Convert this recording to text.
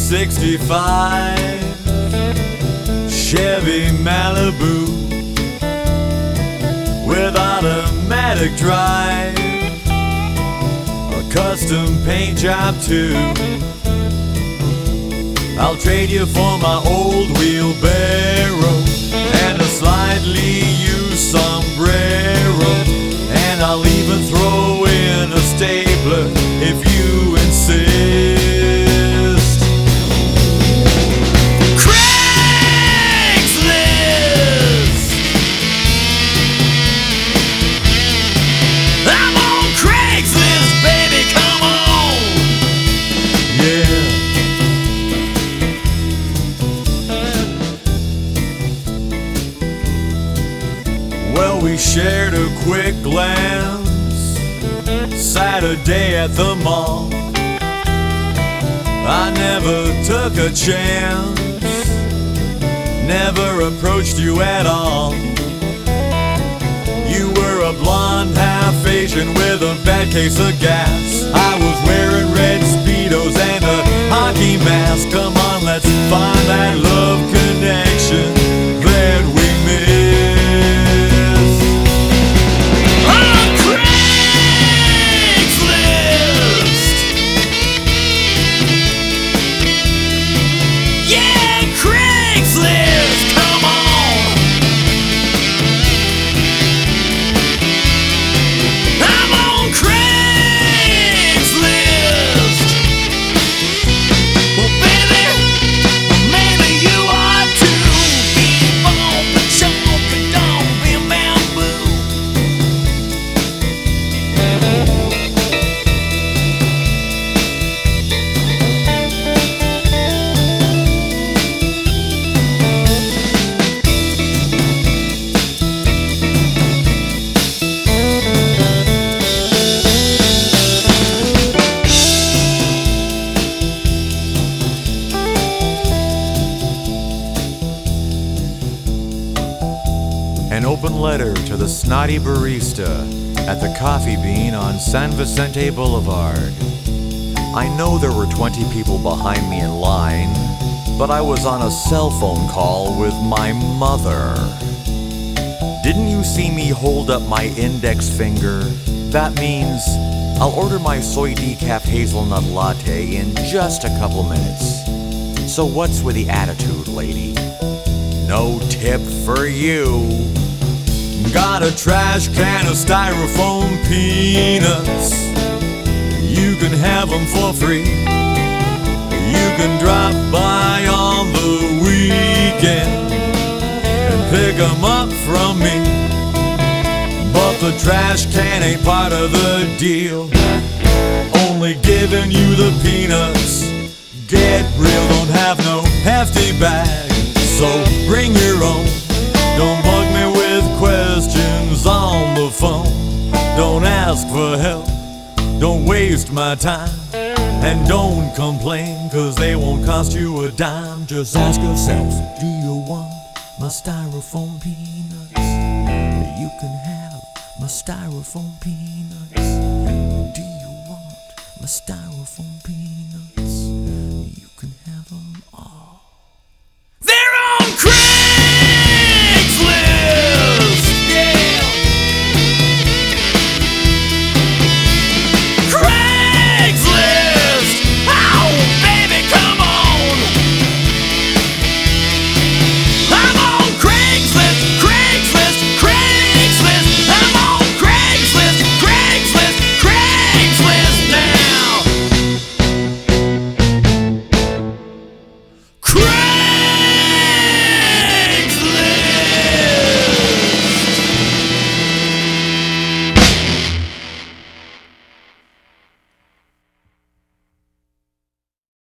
65 Chevy Malibu with automatic drive, a custom paint job too. I'll trade you for my old wheelbarrow and a slightly used sombrero, and I'll even throw in a stapler if you insist. Craigslist! I'm on Craigslist, baby, come on! Yeah. Well, we shared a quick glance Saturday at the mall. I never took a chance, never approached you at all. You were a blonde half-Asian with a bad case of gas. I was wearing red Speedos and a hockey mask. Come on, let's find that love connection that we missed. An open letter to the snotty barista at the Coffee Bean on San Vicente Boulevard. I know there were 20 people behind me in line, but I was on a cell phone call with my mother. Didn't you see me hold up my index finger? That means I'll order my soy decaf hazelnut latte in just a couple minutes. So what's with the attitude, lady? No tip for you. Got a trash can of styrofoam peanuts. You can have them for free. You can drop by on the weekend and pick them up from me. But the trash can ain't part of the deal. Only giving you the peanuts. Get real, don't have no hefty bag, so bring your own. Don't bug me with questions on the phone. Don't ask for help, don't waste my time, and don't complain, cause they won't cost you a dime. Just ask yourself, do you want my styrofoam peanuts? You can have my styrofoam peanuts. Do you want my styrofoam peanuts? You can have them all. They're on crack!